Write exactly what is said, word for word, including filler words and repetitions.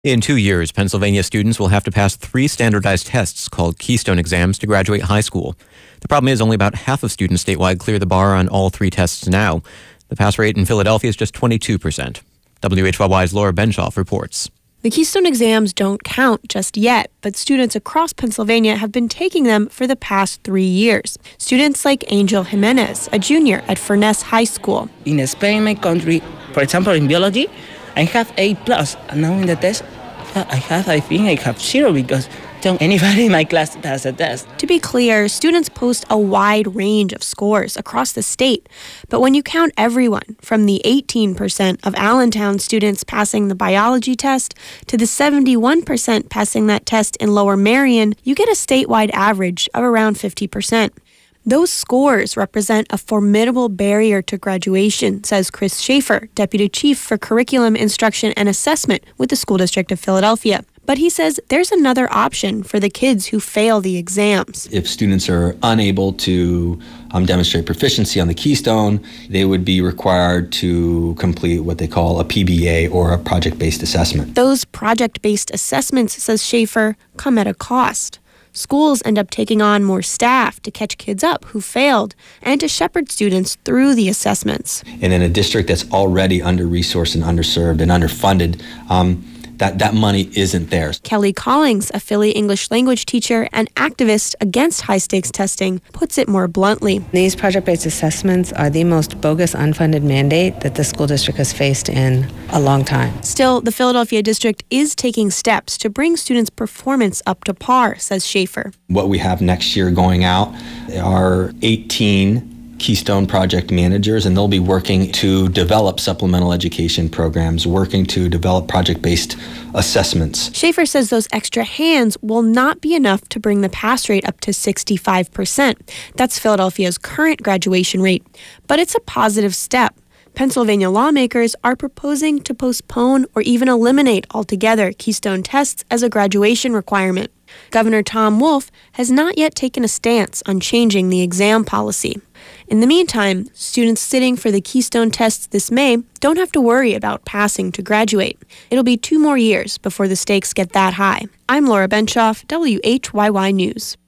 In two years, Pennsylvania students will have to pass three standardized tests called Keystone exams to graduate high school. The problem is only about half of students statewide clear the bar on all three tests now. The pass rate in Philadelphia is just twenty-two percent. W H Y Y's Laura Benshoff reports. The Keystone exams don't count just yet, but students across Pennsylvania have been taking them for the past three years. Students like Angel Jimenez, a junior at Furness High School. In Spain, my country, for example, in biology, I have A plus, and now in the test, I have, I think I have zero because don't anybody in my class does a test. To be clear, students post a wide range of scores across the state. But when you count everyone, from the eighteen percent of Allentown students passing the biology test to the seventy-one percent passing that test in Lower Merion, you get a statewide average of around fifty percent. Those scores represent a formidable barrier to graduation, says Chris Schaefer, Deputy Chief for Curriculum, Instruction, and Assessment with the School District of Philadelphia. But he says there's another option for the kids who fail the exams. If students are unable to um, demonstrate proficiency on the Keystone, they would be required to complete what they call a P B A, or a project-based assessment. Those project-based assessments, says Schaefer, come at a cost. Schools end up taking on more staff to catch kids up who failed and to shepherd students through the assessments. And in a district that's already under-resourced and underserved and underfunded, um, that, that money isn't there. Kelly Collings, a Philly English language teacher and activist against high-stakes testing, puts it more bluntly. These project-based assessments are the most bogus unfunded mandate that the school district has faced in a long time. Still, the Philadelphia district is taking steps to bring students' performance up to par, says Schaefer. What we have next year going out are eighteen Keystone project managers, and they'll be working to develop supplemental education programs, working to develop project-based assessments. Schaefer says those extra hands will not be enough to bring the pass rate up to sixty-five percent. That's Philadelphia's current graduation rate. But it's a positive step. Pennsylvania lawmakers are proposing to postpone or even eliminate altogether Keystone tests as a graduation requirement. Governor Tom Wolf has not yet taken a stance on changing the exam policy. In the meantime, students sitting for the Keystone tests this May don't have to worry about passing to graduate. It'll be two more years before the stakes get that high. I'm Laura Benshoff, W H Y Y News.